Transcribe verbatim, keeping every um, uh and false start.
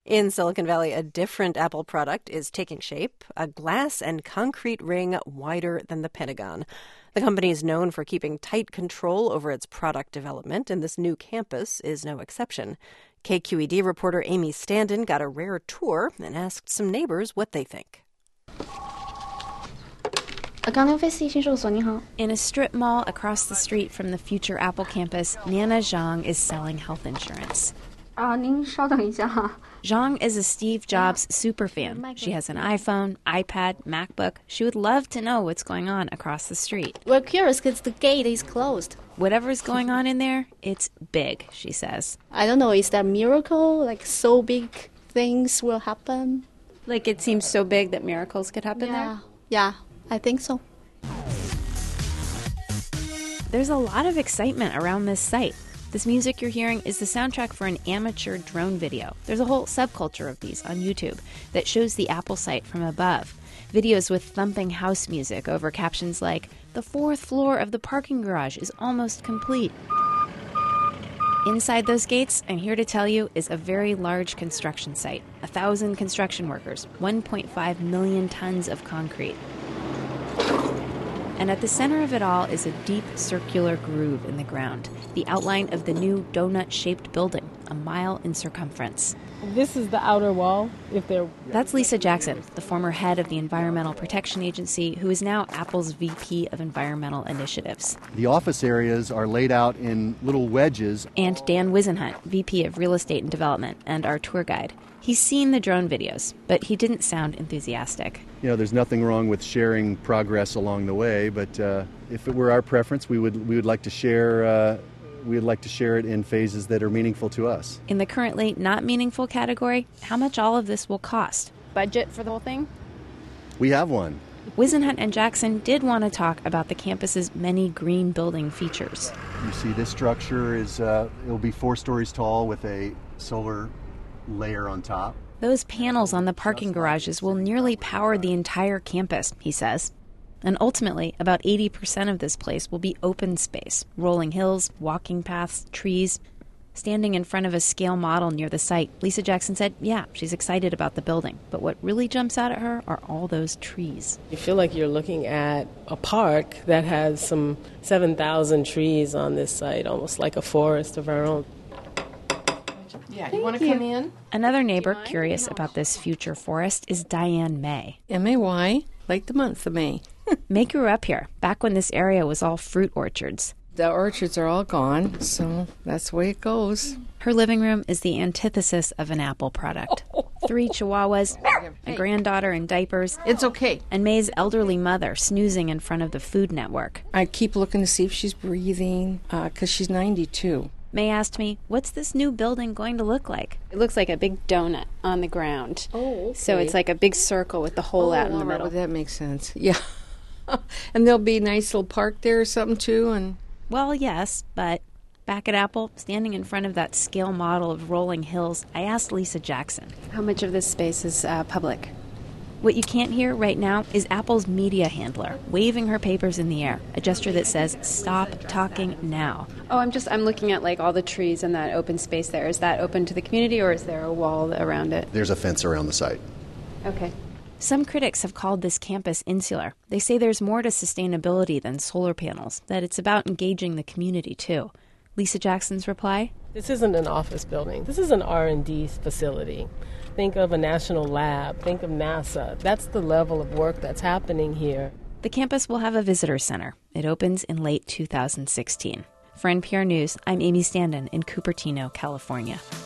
In Silicon Valley, a different Apple product is taking shape, a glass and concrete ring wider than the Pentagon. The company is known for keeping tight control over its product development, and this new campus is no exception. K Q E D reporter Amy Standen got a rare tour and asked some neighbors what they think. In a strip mall across the street from the future Apple campus, Nana Zhang is selling health insurance. Zhang is a Steve Jobs superfan. She has an iPhone, iPad, MacBook. She would love to know what's going on across the street. We're curious because the gate is closed. Whatever's going on in there, it's big, she says. I don't know, is that a miracle? Like, so big things will happen? Like, it seems so big that miracles could happen yeah. there? Yeah, I think so. There's a lot of excitement around this site. This music you're hearing is the soundtrack for an amateur drone video. There's a whole subculture of these on YouTube that shows the Apple site from above. Videos with thumping house music over captions like, "The fourth floor of the parking garage is almost complete." Inside those gates, I'm here to tell you, is a very large construction site. A thousand construction workers, one point five million tons of concrete. And at the center of it all is a deep circular groove in the ground, the outline of the new donut-shaped building, a mile in circumference. This is the outer wall. If they're That's Lisa Jackson, the former head of the Environmental Protection Agency, who is now Apple's V P of Environmental Initiatives. The office areas are laid out in little wedges. And Dan Wisenhunt, V P of Real Estate and Development, and our tour guide. He's seen the drone videos, but he didn't sound enthusiastic. You know, there's nothing wrong with sharing progress along the way, but uh, if it were our preference, we would we would like to share uh, we would like to share it in phases that are meaningful to us. In the currently not meaningful category, how much all of this will cost? Budget for the whole thing? We have one. Wisenhunt and Jackson did want to talk about the campus's many green building features. You see, this structure is uh, it'll be four stories tall with a solar layer on top. Those panels on the parking garages will nearly power the entire campus, he says. And ultimately, about eighty percent of this place will be open space, rolling hills, walking paths, trees. Standing in front of a scale model near the site, Lisa Jackson said, yeah, she's excited about the building. But what really jumps out at her are all those trees. You feel like you're looking at a park that has some seven thousand trees on this site, almost like a forest of our own. Yeah, you want to come in? Another neighbor curious about this future forest is Diane May. M A Y, like the month of May. May grew up here, back when this area was all fruit orchards. The orchards are all gone, so that's the way it goes. Her living room is the antithesis of an Apple product. Three chihuahuas, a granddaughter in diapers. It's okay. And May's elderly mother snoozing in front of the Food Network. I keep looking to see if she's breathing, because uh, she's ninety-two. May asked me, what's this new building going to look like? It looks like a big donut on the ground. Oh, okay. So it's like a big circle with the hole oh, out in the right, middle. Well, that makes sense. Yeah. And there'll be a nice little park there or something, too. And well, yes, but back at Apple, standing in front of that scale model of rolling hills, I asked Lisa Jackson. How much of this space is uh, public? What you can't hear right now is Apple's media handler waving her papers in the air, a gesture that says, stop talking now. Oh, I'm just, I'm looking at like all the trees and that open space there. Is that open to the community or is there a wall around it? There's a fence around the site. Okay. Some critics have called this campus insular. They say there's more to sustainability than solar panels, that it's about engaging the community too. Lisa Jackson's reply? This isn't an office building. This is an R and D facility. Think of a national lab. Think of NASA. That's the level of work that's happening here. The campus will have a visitor center. It opens in late two thousand sixteen. For N P R News, I'm Amy Standen in Cupertino, California.